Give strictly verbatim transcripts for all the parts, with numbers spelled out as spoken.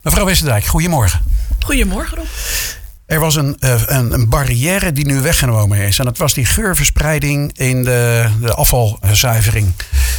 Mevrouw Westerdijk, goedemorgen. Goedemorgen, Rob. Er was een, een, een barrière die nu weggenomen is. En dat was die geurverspreiding in de, de afvalzuivering.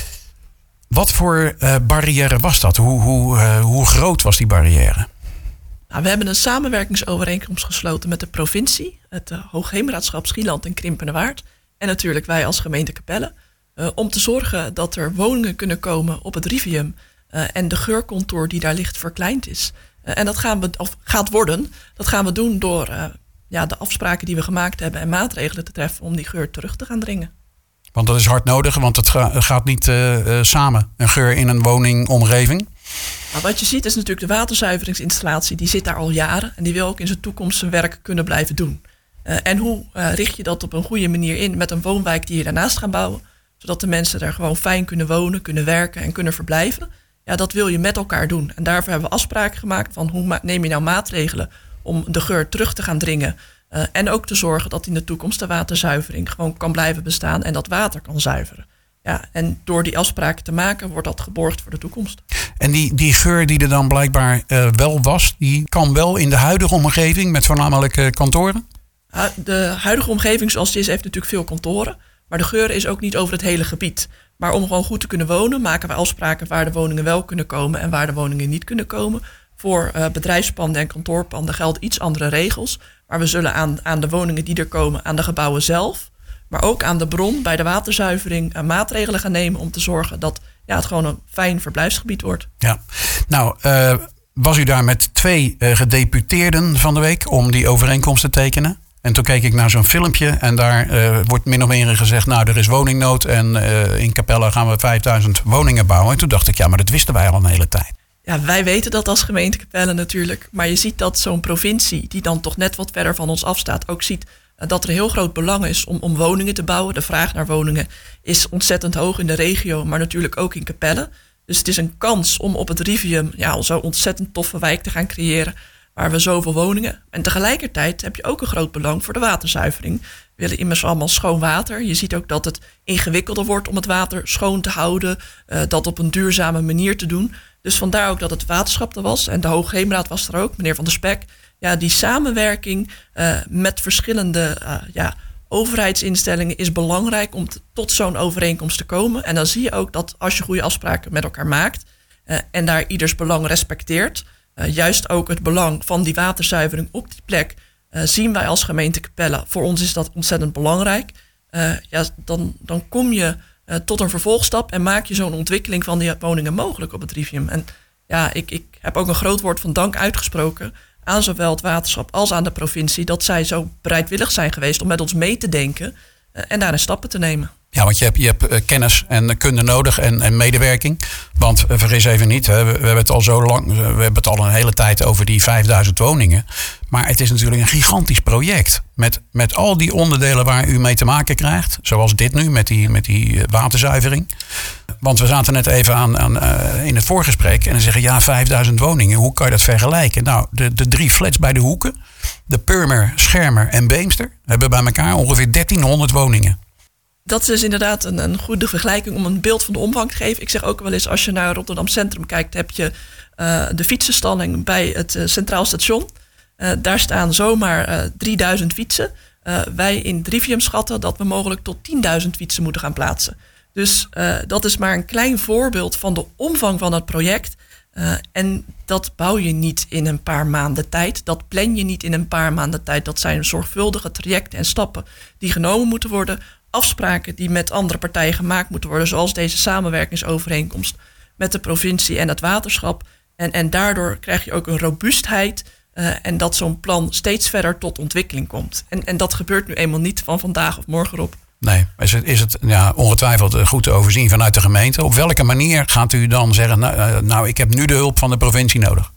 Wat voor uh, barrière was dat? Hoe, hoe, uh, hoe groot was die barrière? Nou, we hebben een samenwerkingsovereenkomst gesloten met de provincie, het uh, Hoogheemraadschap Schieland en Krimpenerwaard en natuurlijk wij als gemeente Capelle, uh, om te zorgen dat er woningen kunnen komen op het Rivium uh, en de geurcontour die daar ligt verkleind is. Uh, en dat gaan we, of gaat worden. Dat gaan we doen door uh, ja, de afspraken die we gemaakt hebben en maatregelen te treffen om die geur terug te gaan dringen. Want dat is hard nodig, want het ga, gaat niet uh, uh, samen, een geur in een woningomgeving. Nou, wat je ziet is natuurlijk de waterzuiveringsinstallatie, die zit daar al jaren en die wil ook in zijn toekomst zijn werk kunnen blijven doen. Uh, en hoe uh, richt je dat op een goede manier in met een woonwijk die je daarnaast gaat bouwen, zodat de mensen daar gewoon fijn kunnen wonen, kunnen werken en kunnen verblijven. Ja, dat wil je met elkaar doen. En daarvoor hebben we afspraken gemaakt van hoe ma- neem je nou maatregelen om de geur terug te gaan dringen. Uh, en ook te zorgen dat in de toekomst de waterzuivering gewoon kan blijven bestaan en dat water kan zuiveren. Ja, en door die afspraken te maken wordt dat geborgd voor de toekomst. En die, die geur die er dan blijkbaar uh, wel was, die kan wel in de huidige omgeving met voornamelijk uh, kantoren? Uh, de huidige omgeving zoals die is heeft natuurlijk veel kantoren. Maar de geur is ook niet over het hele gebied. Maar om gewoon goed te kunnen wonen maken we afspraken waar de woningen wel kunnen komen en waar de woningen niet kunnen komen. Voor uh, bedrijfspanden en kantoorpanden gelden iets andere regels. Maar we zullen aan, aan de woningen die er komen, aan de gebouwen zelf, maar ook aan de bron bij de waterzuivering uh, maatregelen gaan nemen om te zorgen dat ja, het gewoon een fijn verblijfsgebied wordt. Ja, nou uh, was u daar met twee uh, gedeputeerden van de week om die overeenkomst te tekenen? En toen keek ik naar zo'n filmpje en daar uh, wordt min of meer gezegd, nou er is woningnood en uh, in Capelle gaan we vijfduizend woningen bouwen. En toen dacht ik, ja, maar dat wisten wij al een hele tijd. Ja, wij weten dat als gemeente Capelle natuurlijk. Maar je ziet dat zo'n provincie, die dan toch net wat verder van ons afstaat, ook ziet uh, dat er heel groot belang is om, om woningen te bouwen. De vraag naar woningen is ontzettend hoog in de regio, maar natuurlijk ook in Capelle. Dus het is een kans om op het Rivium ja, zo'n ontzettend toffe wijk te gaan creëren, waar we zoveel woningen. En tegelijkertijd heb je ook een groot belang voor de waterzuivering. We willen immers allemaal schoon water. Je ziet ook dat het ingewikkelder wordt om het water schoon te houden. Uh, dat op een duurzame manier te doen. Dus vandaar ook dat het waterschap er was. En de Hoogheemraad was er ook, meneer Van der Spek. Ja, die samenwerking uh, met verschillende uh, ja, overheidsinstellingen is belangrijk om te, tot zo'n overeenkomst te komen. En dan zie je ook dat als je goede afspraken met elkaar maakt uh, en daar ieders belang respecteert, Uh, juist ook het belang van die waterzuivering op die plek uh, zien wij als gemeente Capelle. Voor ons is dat ontzettend belangrijk. Uh, ja, dan, dan kom je uh, tot een vervolgstap en maak je zo'n ontwikkeling van die woningen mogelijk op het Rivium. En ja, ik, ik heb ook een groot woord van dank uitgesproken aan zowel het waterschap als aan de provincie, dat zij zo bereidwillig zijn geweest om met ons mee te denken uh, en daarin stappen te nemen. Ja, want je hebt, je hebt uh, kennis en kunde nodig en, en medewerking. Want uh, vergis even niet, hè, we, we hebben het al zo lang, we hebben het al een hele tijd over die vijfduizend woningen. Maar het is natuurlijk een gigantisch project. Met, met al die onderdelen waar u mee te maken krijgt. Zoals dit nu met die, met die watuitzuivering. Want we zaten net even aan, aan, uh, in het voorgesprek. En dan zeggen ja, vijfduizend woningen. Hoe kan je dat vergelijken? Nou, de, de drie flats bij de hoeken. De Purmer, Schermer en Beemster hebben bij elkaar ongeveer dertienhonderd woningen. Dat is inderdaad een, een goede vergelijking om een beeld van de omvang te geven. Ik zeg ook wel eens, als je naar Rotterdam Centrum kijkt, heb je uh, de fietsenstalling bij het uh, Centraal Station. Uh, daar staan zomaar uh, drieduizend fietsen. Uh, wij in het Rivium schatten dat we mogelijk tot tienduizend fietsen moeten gaan plaatsen. Dus uh, dat is maar een klein voorbeeld van de omvang van het project. Uh, en dat bouw je niet in een paar maanden tijd. Dat plan je niet in een paar maanden tijd. Dat zijn zorgvuldige trajecten en stappen die genomen moeten worden. Afspraken die met andere partijen gemaakt moeten worden, zoals deze samenwerkingsovereenkomst met de provincie en het waterschap. En, en daardoor krijg je ook een robuustheid uh, en dat zo'n plan steeds verder tot ontwikkeling komt. En, en dat gebeurt nu eenmaal niet van vandaag of morgen op. Nee, is het, is het ja, ongetwijfeld goed te overzien vanuit de gemeente. Op welke manier gaat u dan zeggen, nou, nou ik heb nu de hulp van de provincie nodig?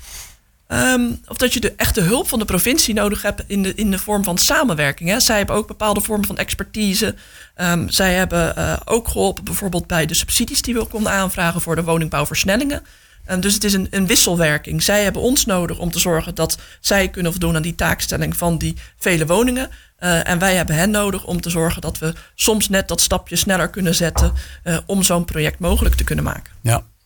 Um, of dat je de echte hulp van de provincie nodig hebt in de, in de vorm van samenwerking. Hè. Zij hebben ook bepaalde vormen van expertise. Um, zij hebben uh, ook geholpen bijvoorbeeld bij de subsidies die we konden aanvragen voor de woningbouwversnellingen. Um, dus het is een, een wisselwerking. Zij hebben ons nodig om te zorgen dat zij kunnen voldoen aan die taakstelling van die vele woningen. Uh, en wij hebben hen nodig om te zorgen dat we soms net dat stapje sneller kunnen zetten uh, om zo'n project mogelijk te kunnen maken. Ja.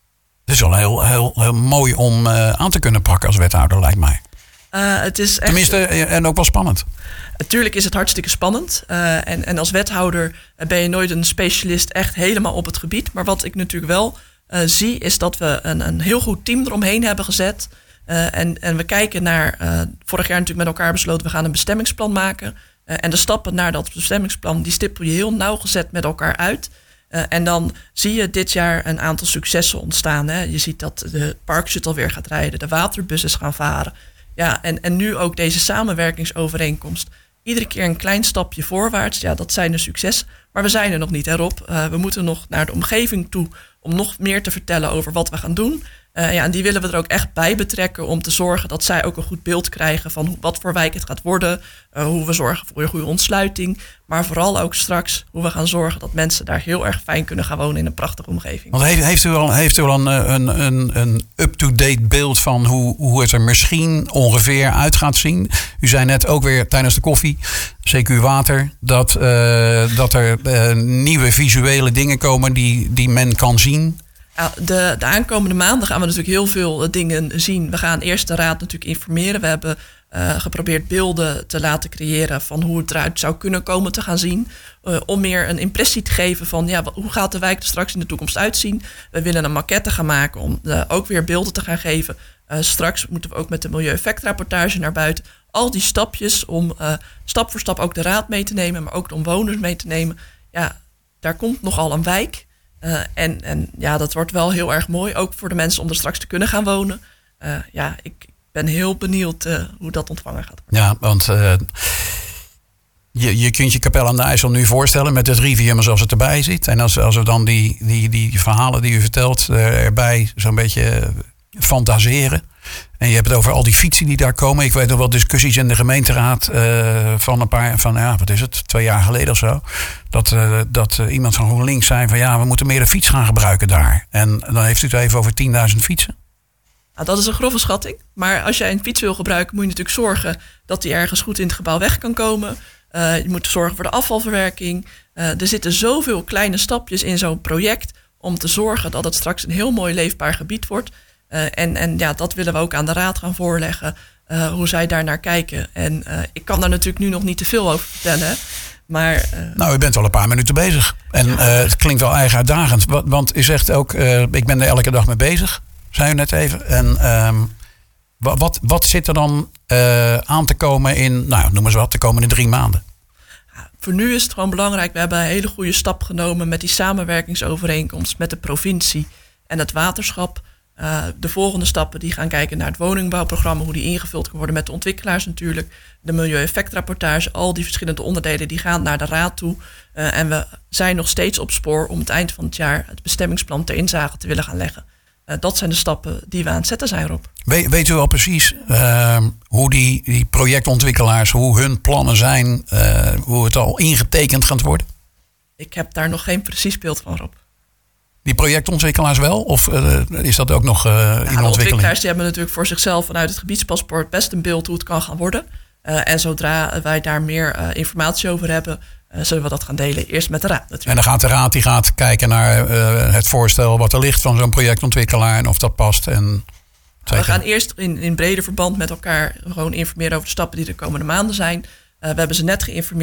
Het is wel heel, heel, heel mooi om uh, aan te kunnen pakken als wethouder, lijkt mij. Uh, het is echt, Tenminste, en ook wel spannend. Natuurlijk is het hartstikke spannend. Uh, en, en als wethouder ben je nooit een specialist echt helemaal op het gebied. Maar wat ik natuurlijk wel uh, zie, is dat we een, een heel goed team eromheen hebben gezet. Uh, en, en we kijken naar, uh, vorig jaar natuurlijk met elkaar besloten, we gaan een bestemmingsplan maken. Uh, en de stappen naar dat bestemmingsplan, die stippel je heel nauwgezet met elkaar uit. Uh, en dan zie je dit jaar een aantal successen ontstaan. Hè. Je ziet dat de parkshuttle weer gaat rijden, de waterbussen gaan varen. Ja, en, en nu ook deze samenwerkingsovereenkomst. Iedere keer een klein stapje voorwaarts. Ja, dat zijn een succes. Maar we zijn er nog niet, hè Rob. Uh, we moeten nog naar de omgeving toe om nog meer te vertellen over wat we gaan doen. Uh, ja, en die willen we er ook echt bij betrekken om te zorgen dat zij ook een goed beeld krijgen van hoe, wat voor wijk het gaat worden. Uh, hoe we zorgen voor een goede ontsluiting. Maar vooral ook straks hoe we gaan zorgen dat mensen daar heel erg fijn kunnen gaan wonen in een prachtige omgeving. Want heeft, heeft u al, heeft u al een, een, een, een up-to-date beeld van hoe, hoe het er misschien ongeveer uit gaat zien? U zei net ook weer tijdens de koffie, C Q Water, dat, uh, dat er uh, nieuwe visuele dingen komen die, die men kan zien. Ja, de, de aankomende maanden gaan we natuurlijk heel veel dingen zien. We gaan eerst de raad natuurlijk informeren. We hebben uh, geprobeerd beelden te laten creëren van hoe het eruit zou kunnen komen te gaan zien. Uh, om meer een impressie te geven van ja, hoe gaat de wijk er straks in de toekomst uitzien. We willen een maquette gaan maken om uh, ook weer beelden te gaan geven. Uh, straks moeten we ook met de milieueffectrapportage naar buiten. Al die stapjes om uh, stap voor stap ook de raad mee te nemen, maar ook de omwoners mee te nemen. Ja, daar komt nogal een wijk. Uh, en, en ja, dat wordt wel heel erg mooi. Ook voor de mensen om er straks te kunnen gaan wonen. Uh, ja, ik ben heel benieuwd uh, hoe dat ontvangen gaat worden. Ja, want uh, je, je kunt je Capelle aan de IJssel nu voorstellen met het Rivium zoals het erbij zit. En als, als we dan die, die, die verhalen die u vertelt uh, erbij zo'n beetje fantaseren. En je hebt het over al die fietsen die daar komen. Ik weet nog wel discussies in de gemeenteraad uh, van een paar, van ja, wat is het, twee jaar geleden of zo. Dat, uh, dat uh, iemand van GroenLinks zei van ja, we moeten meer de fiets gaan gebruiken daar. En dan heeft u het even over tienduizend fietsen. Nou, dat is een grove schatting. Maar als jij een fiets wil gebruiken, moet je natuurlijk zorgen dat die ergens goed in het gebouw weg kan komen. Uh, je moet zorgen voor de afvalverwerking. Uh, er zitten zoveel kleine stapjes in zo'n project om te zorgen dat het straks een heel mooi leefbaar gebied wordt. Uh, en, en ja, dat willen we ook aan de raad gaan voorleggen, uh, hoe zij daar naar kijken. En uh, ik kan daar natuurlijk nu nog niet te veel over vertellen. Maar, uh, nou, u bent al een paar minuten bezig. En ja. uh, het klinkt wel eigen uitdagend. Want u zegt ook, uh, ik ben er elke dag mee bezig, zei u net even. En um, wat, wat zit er dan uh, aan te komen in, nou, noem eens wat, de komende drie maanden? Ja, voor nu is het gewoon belangrijk. We hebben een hele goede stap genomen met die samenwerkingsovereenkomst met de provincie en het waterschap. Uh, de volgende stappen die gaan kijken naar het woningbouwprogramma, hoe die ingevuld kan worden met de ontwikkelaars natuurlijk. De milieueffectrapportage, al die verschillende onderdelen die gaan naar de raad toe. Uh, en we zijn nog steeds op spoor om het eind van het jaar het bestemmingsplan ter inzage te willen gaan leggen. Uh, dat zijn de stappen die we aan het zetten zijn, Rob. We, weet u al precies uh, hoe die, die projectontwikkelaars, hoe hun plannen zijn, uh, hoe het al ingetekend gaat worden? Ik heb daar nog geen precies beeld van, Rob. Die projectontwikkelaars wel? Of uh, is dat ook nog uh, nou, in de ontwikkeling? ontwikkelaars die hebben natuurlijk voor zichzelf vanuit het gebiedspaspoort best een beeld hoe het kan gaan worden. Uh, en zodra wij daar meer uh, informatie over hebben, uh, zullen we dat gaan delen. Eerst met de raad natuurlijk. En dan gaat de raad die gaat kijken naar uh, het voorstel wat er ligt van zo'n projectontwikkelaar en of dat past. En we gaan eerst in, in breder verband met elkaar gewoon informeren over de stappen die de komende maanden zijn. Uh, we hebben ze net geïnformeerd